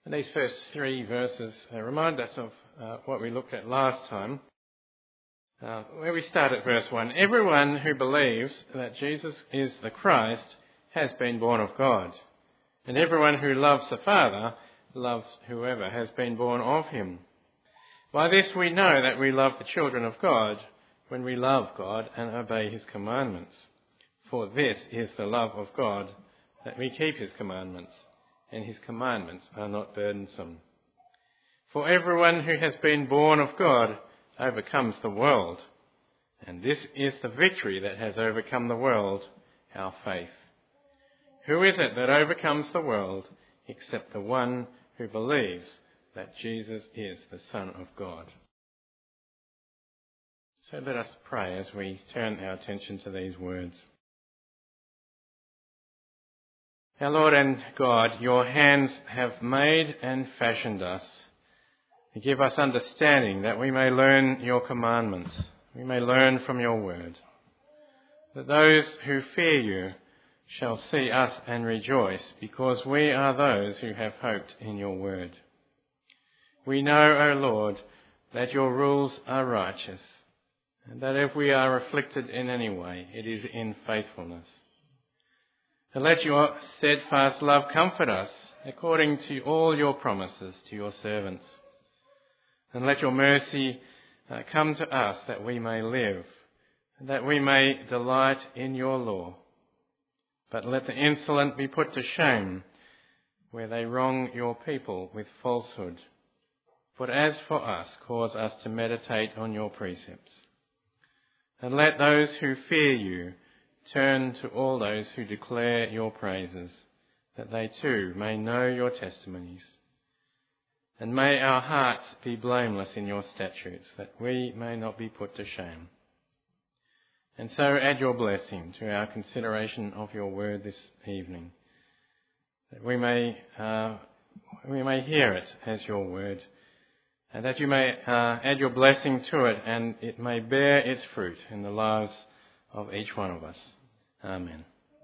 And these first three verses remind us of what we looked at last time, where we start at verse 1. Everyone who believes that Jesus is the Christ has been born of God, and everyone who loves the Father loves whoever has been born of him. By this we know that we love the children of God, when we love God and obey his commandments. For this is the love of God, that we keep his commandments, and his commandments are not burdensome. For everyone who has been born of God overcomes the world, and this is the victory that has overcome the world, our faith. Who is it that overcomes the world except the one who believes that Jesus is the Son of God? So let us pray as we turn our attention to these words. Our Lord and God, your hands have made and fashioned us. Give us understanding that we may learn your commandments, we may learn from your word, that those who fear you shall see us and rejoice, because we are those who have hoped in your word. We know, O Lord, that your rules are righteous, and that if we are afflicted in any way, it is in faithfulness. And let your steadfast love comfort us, according to all your promises to your servants. And let your mercy come to us, that we may live, and that we may delight in your law. But let the insolent be put to shame, where they wrong your people with falsehood. But as for us, cause us to meditate on your precepts. And let those who fear you turn to all those who declare your praises, that they too may know your testimonies. And may our hearts be blameless in your statutes, that we may not be put to shame. And so add your blessing to our consideration of your word this evening, that we may hear it as your word, and that you may add your blessing to it, and it may bear its fruit in the lives of each one of us. Amen.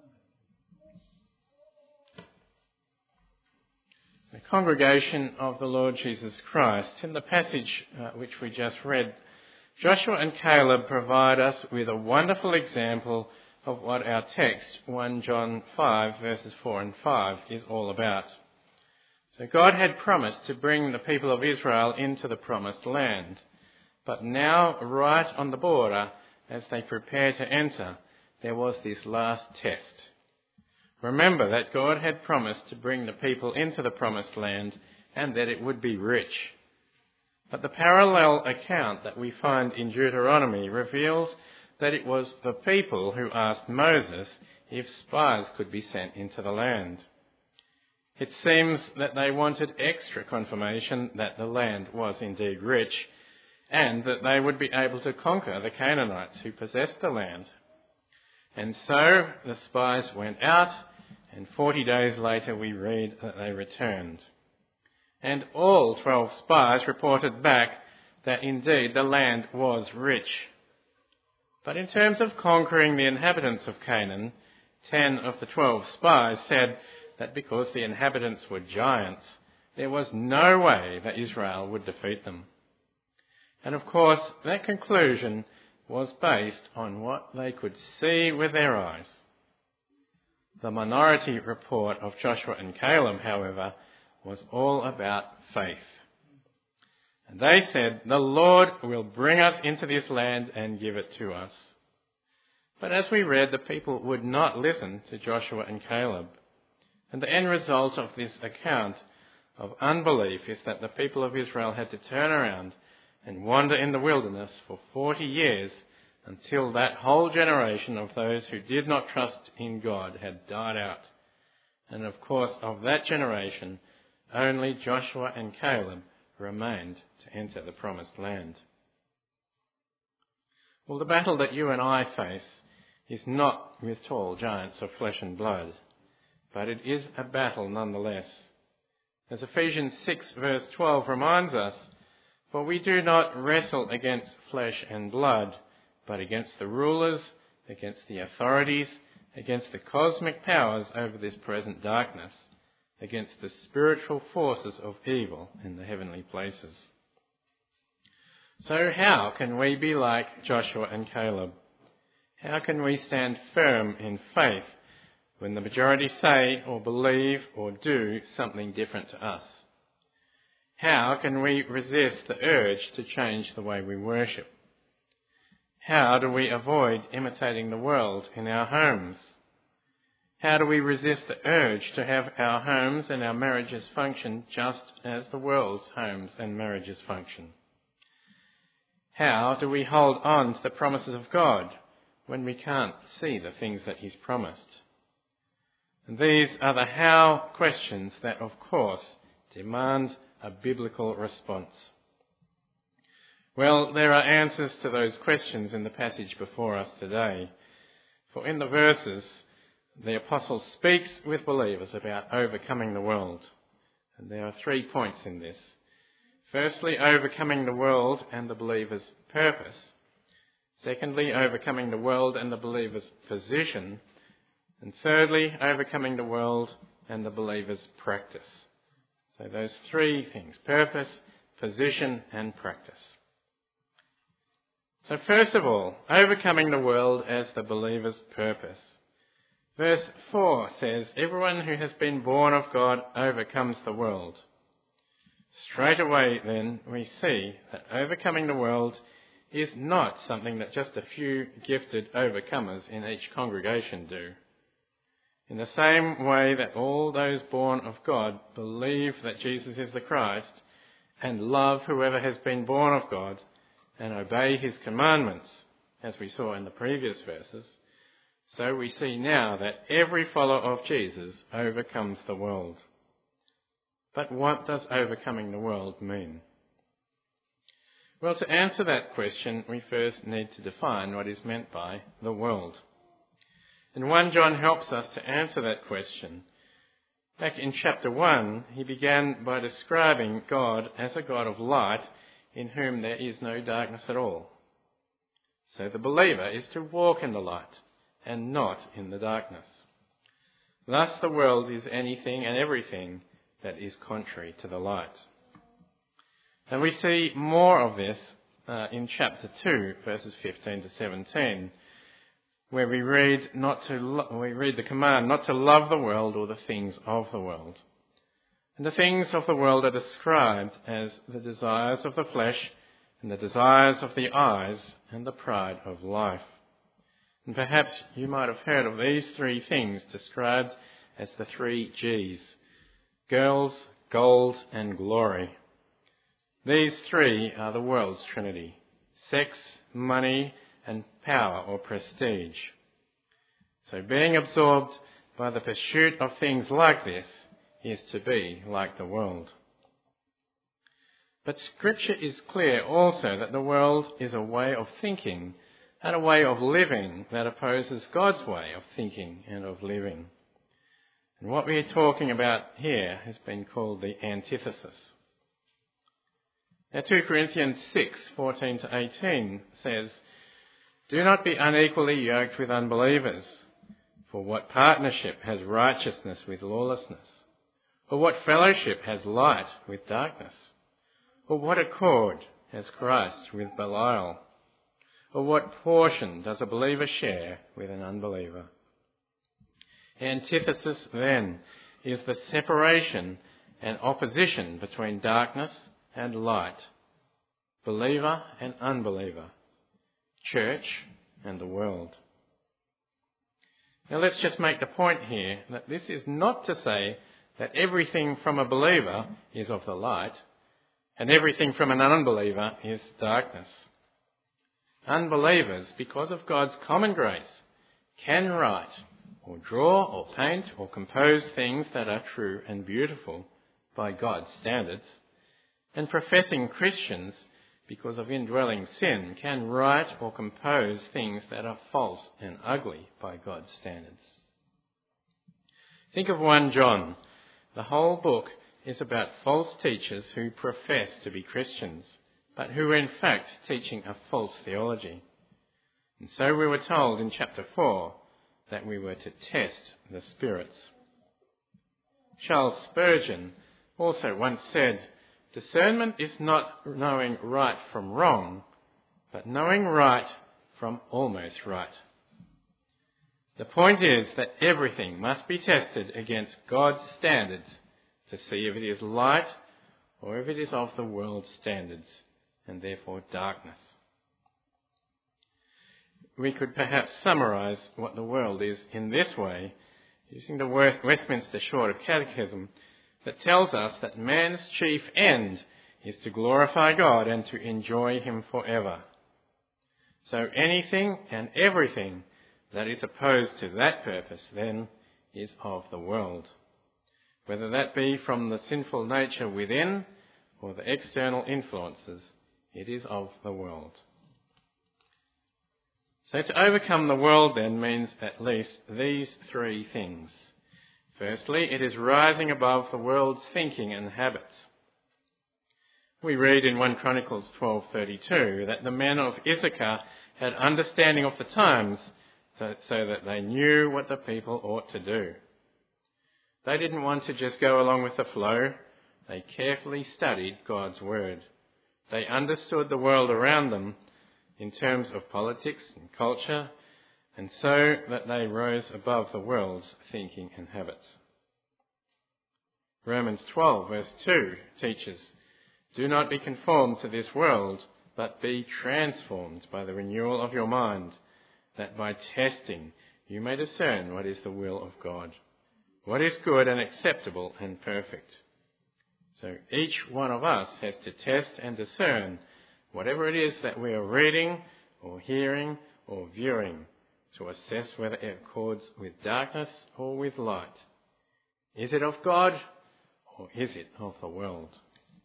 The congregation of the Lord Jesus Christ, in the passage which we just read, Joshua and Caleb provide us with a wonderful example of what our text, 1 John 5 verses 4 and 5, is all about. So God had promised to bring the people of Israel into the promised land, but now right on the border, as they prepare to enter, there was this last test. Remember that God had promised to bring the people into the promised land and that it would be rich. But the parallel account that we find in Deuteronomy reveals that it was the people who asked Moses if spies could be sent into the land. It seems that they wanted extra confirmation that the land was indeed rich and that they would be able to conquer the Canaanites who possessed the land. And so the spies went out, and 40 days later we read that they returned. And all 12 spies reported back that indeed the land was rich. But in terms of conquering the inhabitants of Canaan, 10 of the 12 spies said that because the inhabitants were giants, there was no way that Israel would defeat them. And of course, that conclusion was based on what they could see with their eyes. The minority report of Joshua and Caleb, however, was all about faith. And they said, the Lord will bring us into this land and give it to us. But as we read, the people would not listen to Joshua and Caleb. And the end result of this account of unbelief is that the people of Israel had to turn around and wander in the wilderness for 40 years until that whole generation of those who did not trust in God had died out. And of course, of that generation, only Joshua and Caleb remained to enter the promised land. Well, the battle that you and I face is not with tall giants of flesh and blood, but it is a battle nonetheless. As Ephesians 6 verse 12 reminds us, for we do not wrestle against flesh and blood, but against the rulers, against the authorities, against the cosmic powers over this present darkness, against the spiritual forces of evil in the heavenly places. So how can we be like Joshua and Caleb? How can we stand firm in faith when the majority say or believe or do something different to us? How can we resist the urge to change the way we worship? How do we avoid imitating the world in our homes? How do we resist the urge to have our homes and our marriages function just as the world's homes and marriages function? How do we hold on to the promises of God when we can't see the things that He's promised? And these are the how questions that, of course, demand a biblical response. Well, there are answers to those questions in the passage before us today. For in the verses, the apostle speaks with believers about overcoming the world. And there are 3 points in this. Firstly, overcoming the world and the believer's purpose. Secondly, overcoming the world and the believer's position. And thirdly, overcoming the world and the believer's practice. So those 3 things: purpose, position and practice. So first of all, overcoming the world as the believer's purpose. Verse 4 says, "Everyone who has been born of God overcomes the world." Straight away then we see that overcoming the world is not something that just a few gifted overcomers in each congregation do. In the same way that all those born of God believe that Jesus is the Christ and love whoever has been born of God and obey His commandments, as we saw in the previous verses, so we see now that every follower of Jesus overcomes the world. But what does overcoming the world mean? Well, to answer that question, we first need to define what is meant by the world. And 1 John helps us to answer that question. Back in chapter 1, he began by describing God as a God of light in whom there is no darkness at all. So the believer is to walk in the light and not in the darkness. Thus the world is anything and everything that is contrary to the light. And we see more of this in chapter 2, verses 15 to 17, where we read the command not to love the world or the things of the world. And the things of the world are described as the desires of the flesh and the desires of the eyes and the pride of life. And perhaps you might have heard of these 3 things described as the 3 G's: girls, gold and glory. These 3 are the world's trinity: sex, money and power or prestige. So being absorbed by the pursuit of things like this is to be like the world. But Scripture is clear also that the world is a way of thinking and a way of living that opposes God's way of thinking and of living. And what we are talking about here has been called the antithesis. Now 2 Corinthians 6:14 to 18 says, "Do not be unequally yoked with unbelievers. For what partnership has righteousness with lawlessness? Or what fellowship has light with darkness? Or what accord has Christ with Belial? Or what portion does a believer share with an unbeliever?" Antithesis, then, is the separation and opposition between darkness and light, believer and unbeliever, church and the world. Now let's just make the point here that this is not to say that everything from a believer is of the light and everything from an unbeliever is darkness. Unbelievers, because of God's common grace, can write or draw or paint or compose things that are true and beautiful by God's standards. And professing Christians, because of indwelling sin, can write or compose things that are false and ugly by God's standards. Think of 1 John. The whole book is about false teachers who profess to be Christians, but who are in fact teaching a false theology. And so we were told in chapter 4 that we were to test the spirits. Charles Spurgeon also once said, "Discernment is not knowing right from wrong, but knowing right from almost right." The point is that everything must be tested against God's standards to see if it is light or if it is of the world's standards, and therefore darkness. We could perhaps summarise what the world is in this way, using the Westminster Shorter Catechism that tells us that man's chief end is to glorify God and to enjoy Him forever. So anything and everything that is opposed to that purpose, then, is of the world, whether that be from the sinful nature within or the external influences. It is of the world. So to overcome the world then means at least these three things. Firstly, it is rising above the world's thinking and habits. We read in 1 Chronicles 12:32 that the men of Issachar had understanding of the times so that they knew what the people ought to do. They didn't want to just go along with the flow. They carefully studied God's word. They understood the world around them in terms of politics and culture, and so that they rose above the world's thinking and habits. Romans 12 verse 2 teaches, "Do not be conformed to this world, but be transformed by the renewal of your mind, that by testing you may discern what is the will of God, what is good and acceptable and perfect." So each one of us has to test and discern whatever it is that we are reading or hearing or viewing to assess whether it accords with darkness or with light. Is it of God or is it of the world?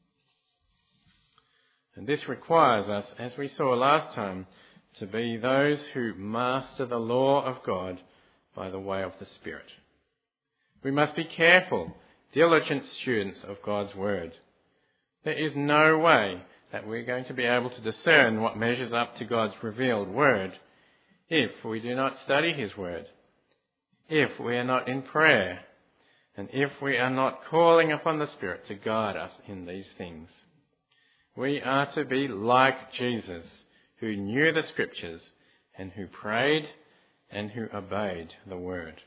And this requires us, as we saw last time, to be those who master the law of God by the way of the Spirit. We must be careful, diligent students of God's word. There is no way that we're going to be able to discern what measures up to God's revealed word if we do not study His word, if we are not in prayer, and if we are not calling upon the Spirit to guide us in these things. We are to be like Jesus, who knew the Scriptures and who prayed and who obeyed the word.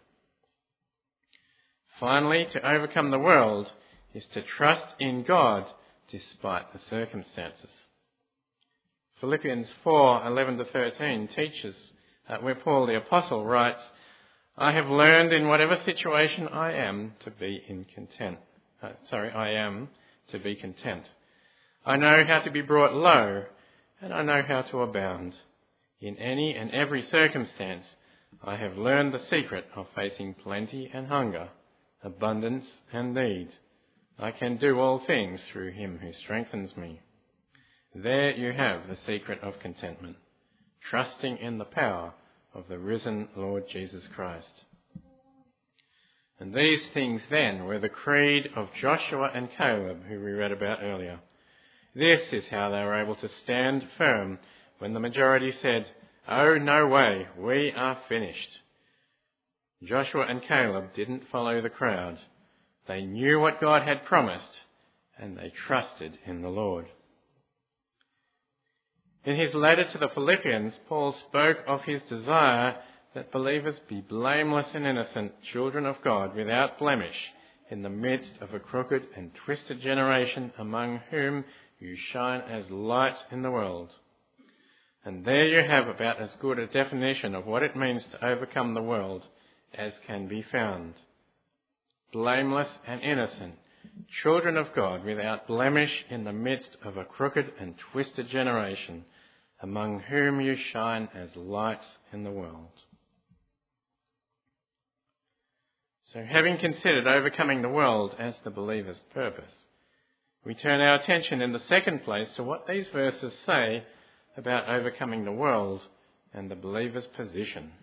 Finally, to overcome the world is to trust in God despite the circumstances. Philippians 4:11-13 teaches where Paul the Apostle writes, "I have learned in whatever situation I am to be content. I know how to be brought low, and I know how to abound. In any and every circumstance, I have learned the secret of facing plenty and hunger, abundance and need. I can do all things through Him who strengthens me." There you have the secret of contentment, trusting in the power of the risen Lord Jesus Christ. And these things then were the creed of Joshua and Caleb, who we read about earlier. This is how they were able to stand firm when the majority said, "Oh, no way, we are finished." Joshua and Caleb didn't follow the crowd. They knew what God had promised, and they trusted in the Lord. In his letter to the Philippians, Paul spoke of his desire that believers be blameless and innocent children of God without blemish in the midst of a crooked and twisted generation among whom you shine as light in the world. And there you have about as good a definition of what it means to overcome the world as can be found. Blameless and innocent, children of God without blemish in the midst of a crooked and twisted generation, among whom you shine as lights in the world. So having considered overcoming the world as the believer's purpose, we turn our attention in the second place to what these verses say about overcoming the world and the believer's position.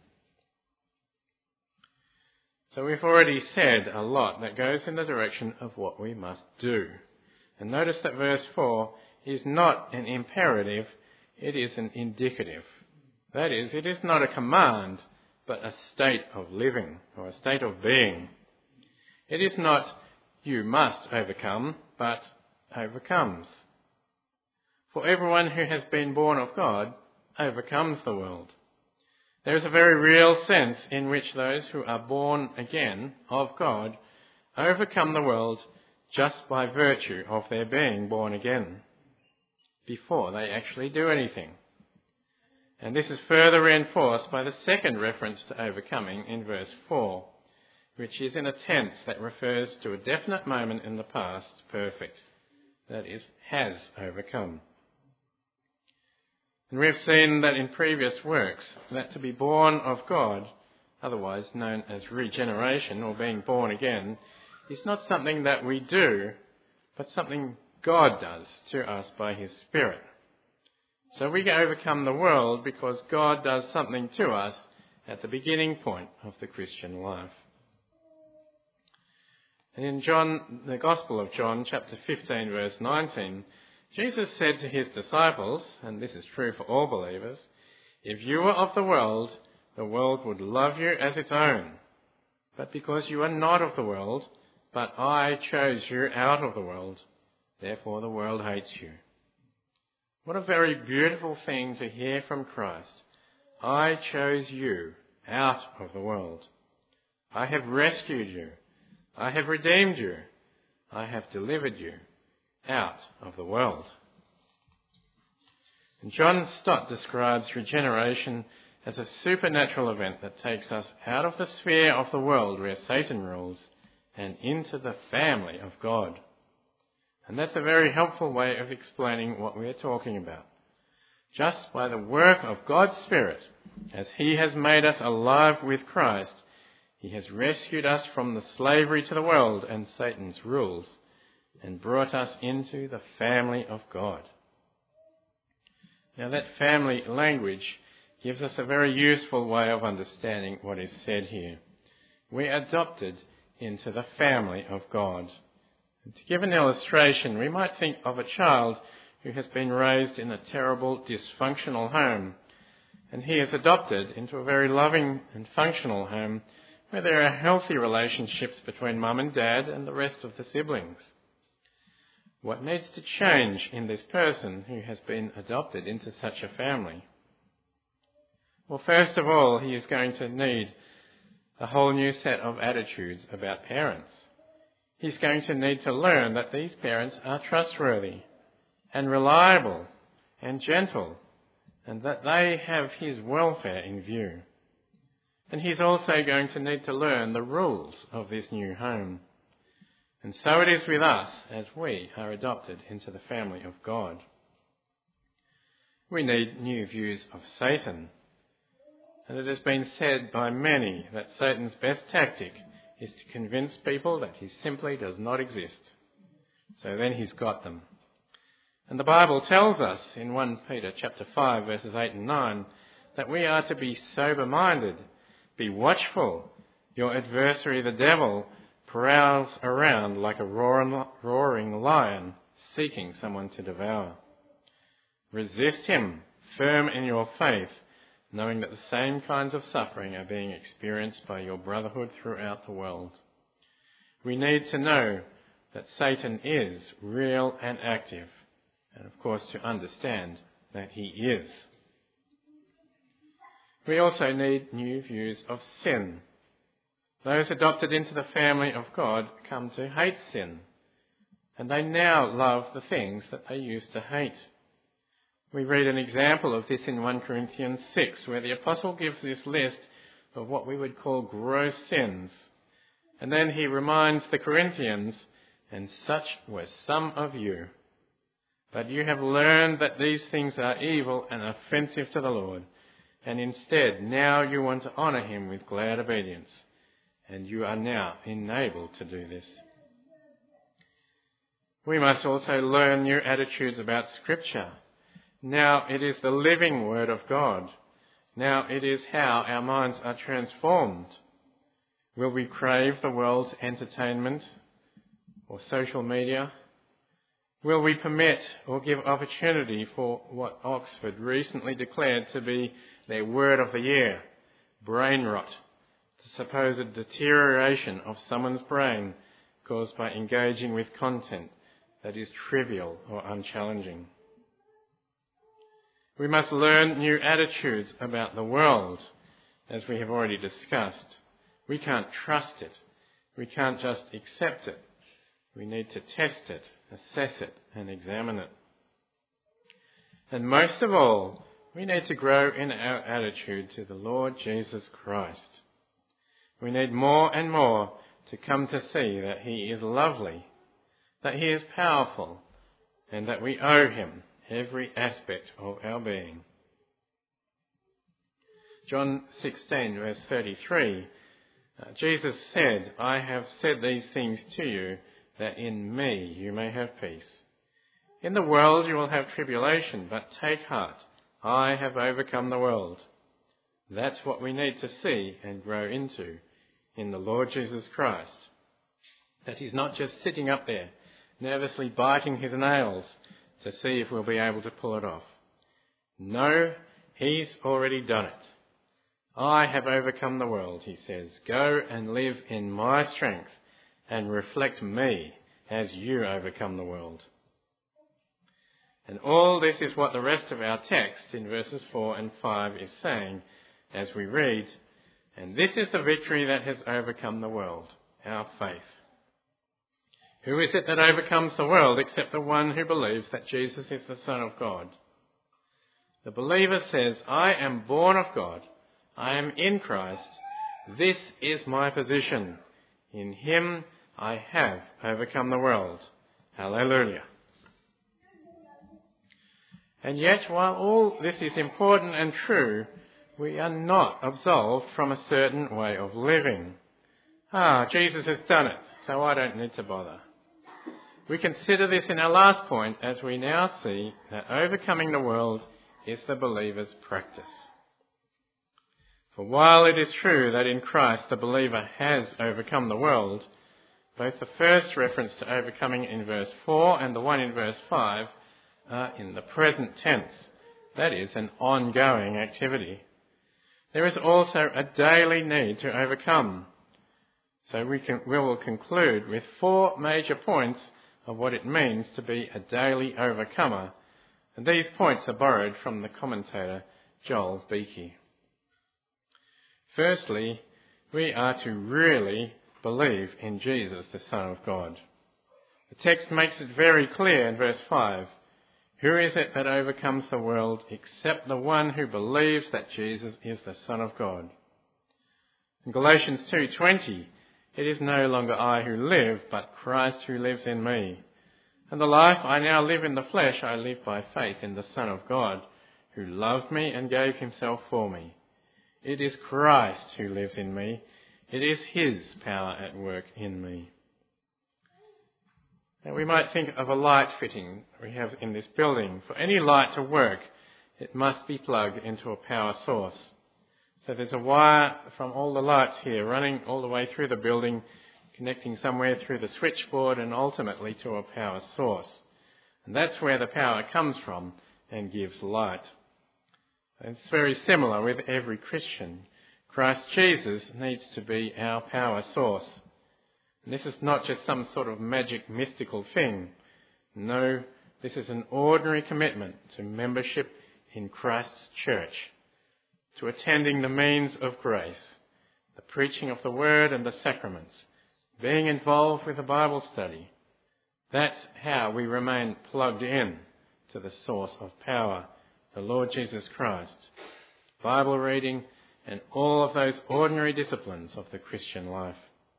So we've already said a lot that goes in the direction of what we must do. And notice that verse 4 is not an imperative, it is an indicative. That is, it is not a command, but a state of living or a state of being. It is not you must overcome, but overcomes. For everyone who has been born of God overcomes the world. There is a very real sense in which those who are born again of God overcome the world just by virtue of their being born again, before they actually do anything. And this is further reinforced by the second reference to overcoming in verse 4, which is in a tense that refers to a definite moment in the past perfect, that is, has overcome. And we've seen that in previous works, that to be born of God, otherwise known as regeneration or being born again, is not something that we do, but something God does to us by his Spirit. So we overcome the world because God does something to us at the beginning point of the Christian life. And in the Gospel of John, chapter 15, verse 19, Jesus said to his disciples, and this is true for all believers, "If you were of the world would love you as its own. But because you are not of the world, but I chose you out of the world, therefore the world hates you." What a very beautiful thing to hear from Christ. I chose you out of the world. I have rescued you. I have redeemed you. I have delivered you out of the world. And John Stott describes regeneration as a supernatural event that takes us out of the sphere of the world where Satan rules and into the family of God. And that's a very helpful way of explaining what we are talking about. Just by the work of God's Spirit, as he has made us alive with Christ, he has rescued us from the slavery to the world and Satan's rules and brought us into the family of God. Now that family language gives us a very useful way of understanding what is said here. We are adopted into the family of God. And to give an illustration, we might think of a child who has been raised in a terrible, dysfunctional home, and he is adopted into a very loving and functional home where there are healthy relationships between mum and dad and the rest of the siblings. What needs to change in this person who has been adopted into such a family? Well, first of all, he is going to need a whole new set of attitudes about parents. He's going to need to learn that these parents are trustworthy and reliable and gentle, and that they have his welfare in view. And he's also going to need to learn the rules of this new home. And so it is with us as we are adopted into the family of God. We need new views of Satan. And it has been said by many that Satan's best tactic is to convince people that he simply does not exist. So then he's got them. And the Bible tells us in 1 Peter chapter 5 verses 8 and 9 that we are to be sober-minded, be watchful. Your adversary the devil prowls around like a roaring lion, seeking someone to devour. Resist him, firm in your faith, knowing that the same kinds of suffering are being experienced by your brotherhood throughout the world. We need to know that Satan is real and active, and of course to understand that he is. We also need new views of sin. Those adopted into the family of God come to hate sin, and they now love the things that they used to hate. We read an example of this in 1 Corinthians 6, where the apostle gives this list of what we would call gross sins. And then he reminds the Corinthians, "And such were some of you. But you have learned that these things are evil and offensive to the Lord, and instead now you want to honour him with glad obedience. And you are now enabled to do this." We must also learn new attitudes about Scripture. Now it is the living Word of God. Now it is how our minds are transformed. Will we crave the world's entertainment or social media? Will we permit or give opportunity for what Oxford recently declared to be their word of the year, brain rot, the supposed deterioration of someone's brain caused by engaging with content that is trivial or unchallenging. We must learn new attitudes about the world, as we have already discussed. We can't trust it. We can't just accept it. We need to test it, assess it, and examine it. And most of all, we need to grow in our attitude to the Lord Jesus Christ. We need more and more to come to see that he is lovely, that he is powerful, and that we owe him every aspect of our being. John 16, verse 33, Jesus said, "I have said these things to you, that in me you may have peace. In the world you will have tribulation, but take heart, I have overcome the world." That's what we need to see and grow into in the Lord Jesus Christ. That he's not just sitting up there, nervously biting his nails to see if we'll be able to pull it off. No, he's already done it. "I have overcome the world," he says. "Go and live in my strength and reflect me as you overcome the world." And all this is what the rest of our text in verses 4 and 5 is saying as we read, "And this is the victory that has overcome the world, our faith." Who is it that overcomes the world except the one who believes that Jesus is the Son of God? The believer says, "I am born of God. I am in Christ. This is my position. In him I have overcome the world." Hallelujah. And yet, while all this is important and true, we are not absolved from a certain way of living. Jesus has done it, so I don't need to bother. We consider this in our last point as we now see that overcoming the world is the believer's practice. For while it is true that in Christ the believer has overcome the world, both the first reference to overcoming in verse 4 and the one in verse 5 are in the present tense. That is, an ongoing activity. There is also a daily need to overcome. So we will conclude with 4 major points of what it means to be a daily overcomer. And these points are borrowed from the commentator Joel Beeke. Firstly, we are to really believe in Jesus, the Son of God. The text makes it very clear in verse 5. "Who is it that overcomes the world except the one who believes that Jesus is the Son of God?" In Galatians 2:20, "It is no longer I who live, but Christ who lives in me. And the life I now live in the flesh, I live by faith in the Son of God, who loved me and gave himself for me. It is Christ who lives in me. It is his power at work in me." Now we might think of a light fitting we have in this building. For any light to work, it must be plugged into a power source. So there's a wire from all the lights here running all the way through the building, connecting somewhere through the switchboard and ultimately to a power source. And that's where the power comes from and gives light. And it's very similar with every Christian. Christ Jesus needs to be our power source. And this is not just some sort of magic mystical thing. No, this is an ordinary commitment to membership in Christ's church, to attending the means of grace, the preaching of the word and the sacraments, being involved with the Bible study. That's how we remain plugged in to the source of power, the Lord Jesus Christ, Bible reading, and all of those ordinary disciplines of the Christian life.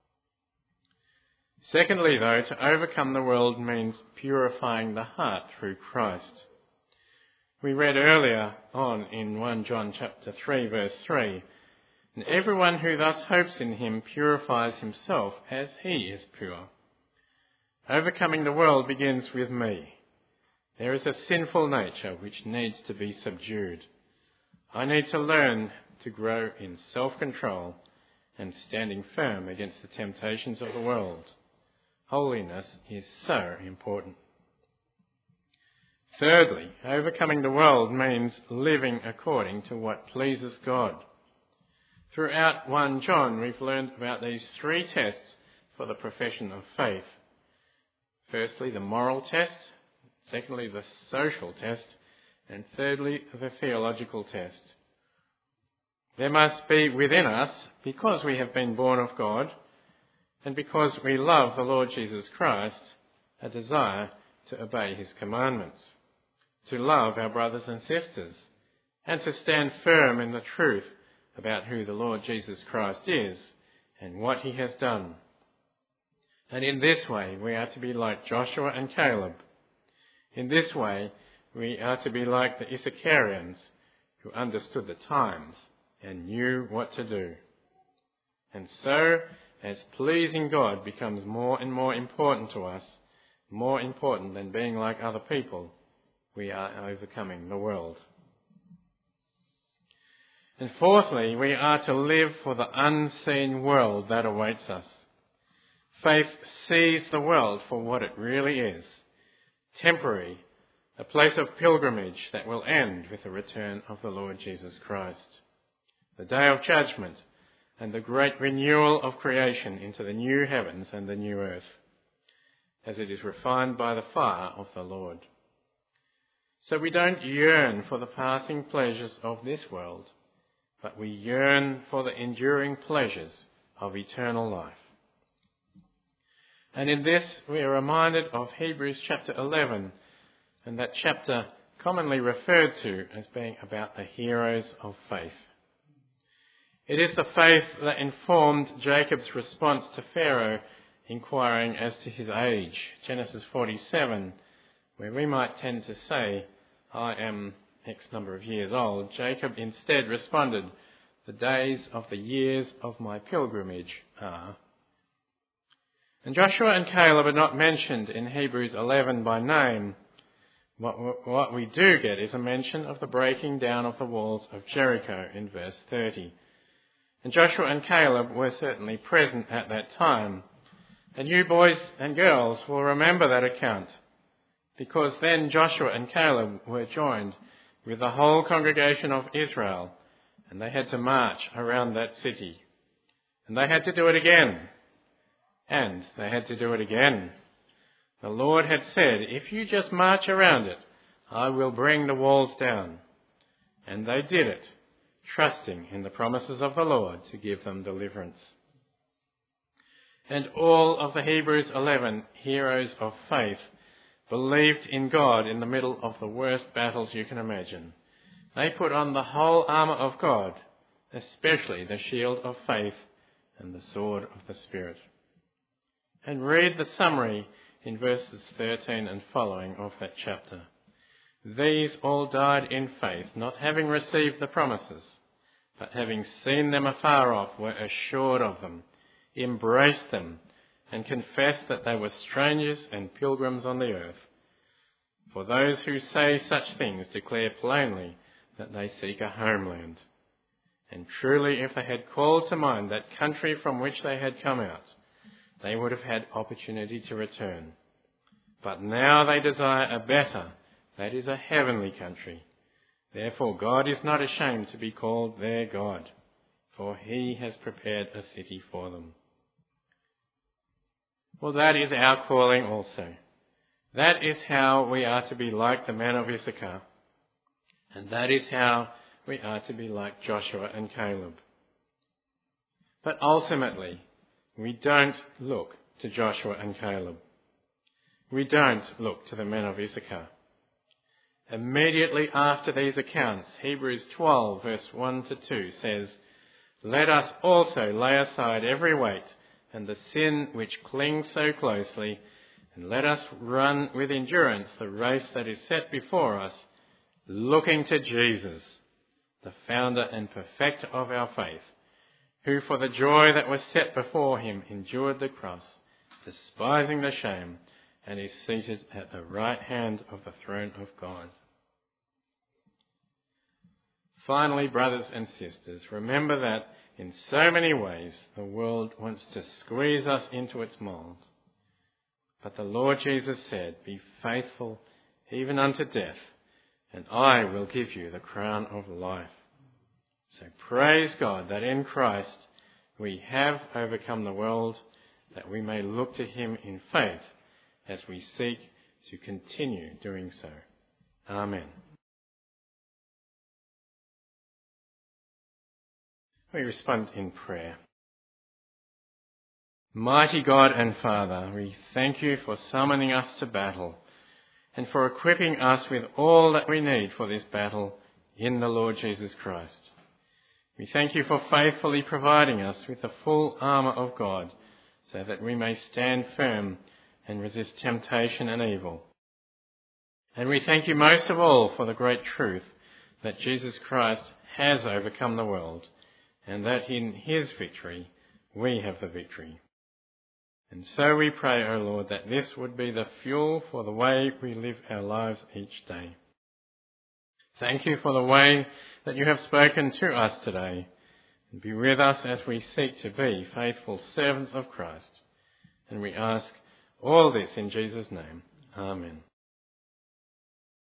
Secondly, though, to overcome the world means purifying the heart through Christ. We read earlier on in 1 John chapter 3, verse 3, "And everyone who thus hopes in him purifies himself as he is pure." Overcoming the world begins with me. There is a sinful nature which needs to be subdued. I need to learn to grow in self-control and standing firm against the temptations of the world. Holiness is so important. Thirdly, overcoming the world means living according to what pleases God. Throughout 1 John, we've learned about these 3 tests for the profession of faith. Firstly, the moral test. Secondly, the social test. And thirdly, the theological test. There must be within us, because we have been born of God, and because we love the Lord Jesus Christ, a desire to obey his commandments, to love our brothers and sisters, and to stand firm in the truth about who the Lord Jesus Christ is and what he has done. And in this way, we are to be like Joshua and Caleb. In this way, we are to be like the Issacharians, who understood the times and knew what to do. And so, as pleasing God becomes more and more important to us, more important than being like other people, we are overcoming the world. And fourthly, we are to live for the unseen world that awaits us. Faith sees the world for what it really is, temporary, a place of pilgrimage that will end with the return of the Lord Jesus Christ, the day of judgment, and the great renewal of creation into the new heavens and the new earth, as it is refined by the fire of the Lord. So we don't yearn for the passing pleasures of this world, but we yearn for the enduring pleasures of eternal life. And in this we are reminded of Hebrews chapter 11, and that chapter commonly referred to as being about the heroes of faith. It is the faith that informed Jacob's response to Pharaoh inquiring as to his age, Genesis 47, where we might tend to say, I am X number of years old. Jacob instead responded, the days of the years of my pilgrimage are. And Joshua and Caleb are not mentioned in Hebrews 11 by name. What we do get is a mention of the breaking down of the walls of Jericho in verse 30. And Joshua and Caleb were certainly present at that time. And you boys and girls will remember that account, because then Joshua and Caleb were joined with the whole congregation of Israel, and they had to march around that city. And they had to do it again. And they had to do it again. The Lord had said, if you just march around it, I will bring the walls down. And they did it, trusting in the promises of the Lord to give them deliverance. And all of the Hebrews 11 heroes of faith believed in God in the middle of the worst battles you can imagine. They put on the whole armour of God, especially the shield of faith and the sword of the Spirit. And read the summary in verses 13 and following of that chapter. These all died in faith, not having received the promises, but having seen them afar off, were assured of them, embraced them, and confessed that they were strangers and pilgrims on the earth. For those who say such things declare plainly that they seek a homeland. And truly, if they had called to mind that country from which they had come out, they would have had opportunity to return. But now they desire a better, that is a heavenly country. Therefore God is not ashamed to be called their God, for he has prepared a city for them. Well, that is our calling also. That is how we are to be like the men of Issachar. And that is how we are to be like Joshua and Caleb. But ultimately, we don't look to Joshua and Caleb. We don't look to the men of Issachar. Immediately after these accounts, Hebrews 12 verse 1 to 2 says, let us also lay aside every weight and the sin which clings so closely, and let us run with endurance the race that is set before us, looking to Jesus, the founder and perfecter of our faith, who for the joy that was set before him endured the cross, despising the shame, and is seated at the right hand of the throne of God. Finally, brothers and sisters, remember that in so many ways the world wants to squeeze us into its mould. But the Lord Jesus said, be faithful even unto death, and I will give you the crown of life. So praise God that in Christ we have overcome the world, that we may look to him in faith as we seek to continue doing so. Amen. We respond in prayer. Mighty God and Father, we thank you for summoning us to battle and for equipping us with all that we need for this battle in the Lord Jesus Christ. We thank you for faithfully providing us with the full armour of God so that we may stand firm and resist temptation and evil. And we thank you most of all for the great truth that Jesus Christ has overcome the world and that in his victory we have the victory. And so we pray, O Lord, that this would be the fuel for the way we live our lives each day. Thank you for the way that you have spoken to us today, and be with us as we seek to be faithful servants of Christ. And we ask all this in Jesus' name. Amen.